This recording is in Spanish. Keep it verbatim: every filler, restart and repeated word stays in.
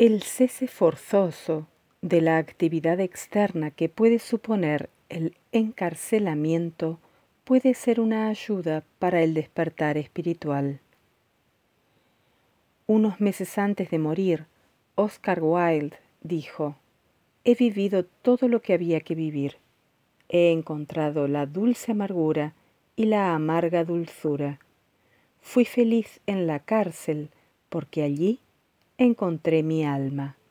El cese forzoso de la actividad externa que puede suponer el encarcelamiento puede ser una ayuda para el despertar espiritual. Unos meses antes de morir, Oscar Wilde dijo: «He vivido todo lo que había que vivir. He encontrado la dulce amargura y la amarga dulzura. Fui feliz en la cárcel porque allí encontré mi alma».